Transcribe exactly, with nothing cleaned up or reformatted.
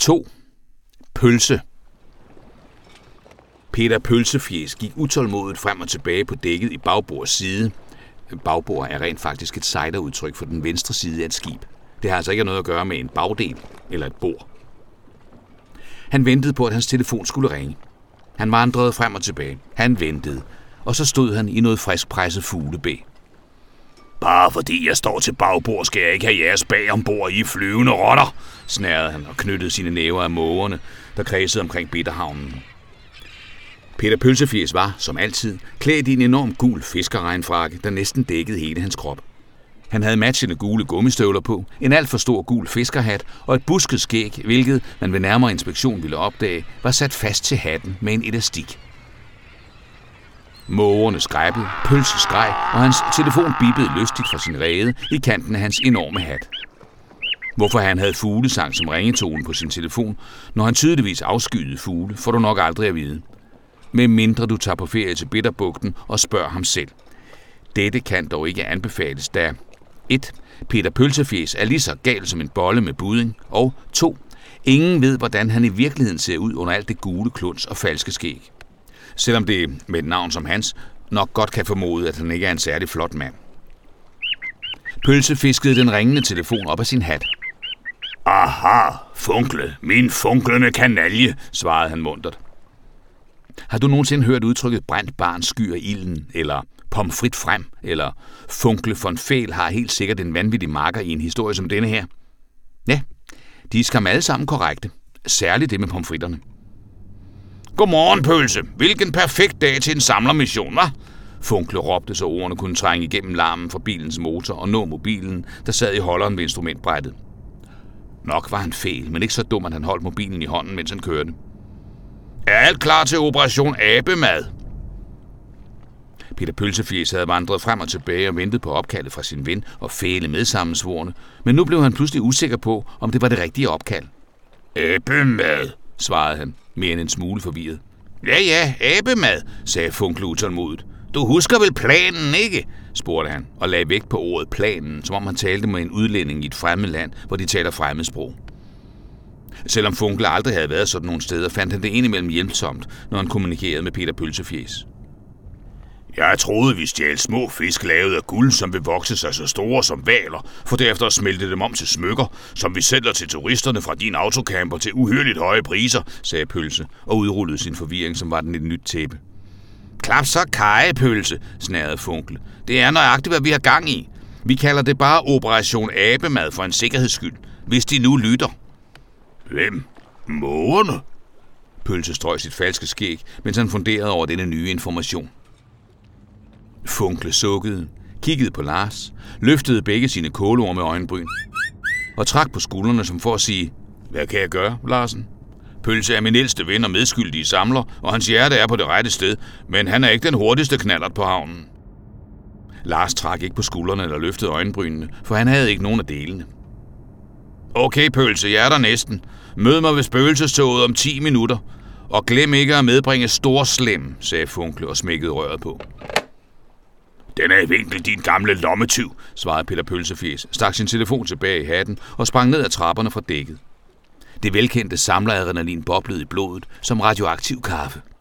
to. Pølse. Peter Pølsefjæs gik utålmodigt frem og tilbage på dækket i bagbords side. Bagbord er rent faktisk et sejderudtryk for den venstre side af et skib. Det har altså ikke noget at gøre med en bagdel eller et bord. Han ventede på, at hans telefon skulle ringe. Han vandrede frem og tilbage. Han ventede, og så stod han i noget friskpresset fuglebæ. Bare fordi jeg står til bagbord, skal jeg ikke have jeres bag ombord i flyvende rotter, snærede han og knyttede sine næver af mågerne, der kredsede omkring bitterhavnen. Peter Pølsefjæs var, som altid, klædt i en enorm gul fiskerregnfrakke, der næsten dækkede hele hans krop. Han havde matchende gule gummistøvler på, en alt for stor gul fiskerhat og et busket skæg, hvilket man ved nærmere inspektion ville opdage, var sat fast til hatten med en elastik. Mågerne skræppede, Pølse skreg, og hans telefon bippede lystigt fra sin rede i kanten af hans enorme hat. Hvorfor han havde fuglesang som ringetone på sin telefon, når han tydeligvis afskyede fugle, får du nok aldrig at vide. Med mindre du tager på ferie til Bitterbugten og spørger ham selv. Dette kan dog ikke anbefales, da et. Peter Pølsefjæs er lige så gal som en bolle med budding, og to. Ingen ved, hvordan han i virkeligheden ser ud under alt det gule kluns og falske skæg. Selvom det med et navn som hans nok godt kan formode, at han ikke er en særlig flot mand. Pølse fiskede den ringende telefon op af sin hat. Aha, funkle, min funklende kanalje, svarede han muntert. Har du nogensinde hørt udtrykket brændt barn skyer ilden, eller pomfrit frem, eller funkle von Fæl har helt sikkert en vanvittig makker i en historie som denne her? Ja, de er skam alle sammen korrekte. Særligt det med pomfritterne. Godmorgen, Pølse. Hvilken perfekt dag til en samlermission, hva'? Funkle råbte, så ordene kunne trænge igennem larmen fra bilens motor og nå mobilen, der sad i holderen ved instrumentbrættet. Nok var han fæl, men ikke så dum, at han holdt mobilen i hånden, mens han kørte. Er alt klar til operation abemad? Peter Pølsefjæs havde vandret frem og tilbage og ventet på opkaldet fra sin ven og fæle medsammensvorne, men nu blev han pludselig usikker på, om det var det rigtige opkald. Abemad, svarede han, mere end en smule forvirret. Ja, ja, abemad, sagde Funkle utålmodigt. Du husker vel planen, ikke? Spurgte han, og lagde vægt på ordet planen, som om han talte med en udlænding i et fremmed land, hvor de taler fremmedsprog. Selvom Funkle aldrig havde været sådan nogle steder, fandt han det indimellem hjælpsomt, når han kommunikerede med Peter Pølsefjæs. Jeg troede, vi stjal små fisk lavet af guld, som vil vokse sig så store som hvaler, for derefter at smelte dem om til smykker, som vi sælger til turisterne fra din autocamper til uhyrligt høje priser, sagde Pølse, og udrullede sin forvirring, som var den et nyt tæppe. Klap så kaj, Pølse, snærede Funkle. Det er nøjagtigt, hvad vi har gang i. Vi kalder det bare Operation Abemad for en sikkerheds skyld, hvis de nu lytter. Hvem? Mågerne? Pølse strøg sit falske skæg, mens han funderede over denne nye information. Funkle sukkede, kiggede på Lars, løftede begge sine kålorme med øjenbryn og trak på skuldrene som for at sige, hvad kan jeg gøre, Larsen? Pølse er min ældste ven og medskyldige samler, og hans hjerte er på det rette sted, men han er ikke den hurtigste knallert på havnen. Lars trak ikke på skuldrene eller løftede øjenbrynene, for han havde ikke nogen af delene. Okay, Pølse, jeg er der næsten. Mød mig ved spøgelsestoget om ti minutter, og glem ikke at medbringe Storslem, sagde Funkle og smækkede røret på. Den er i vinkel, din gamle lommetyv, svarede Peter Pølsefjæs, stak sin telefon tilbage i hatten og sprang ned ad trapperne fra dækket. Det velkendte samleradrenalin boblede i blodet som radioaktiv kaffe.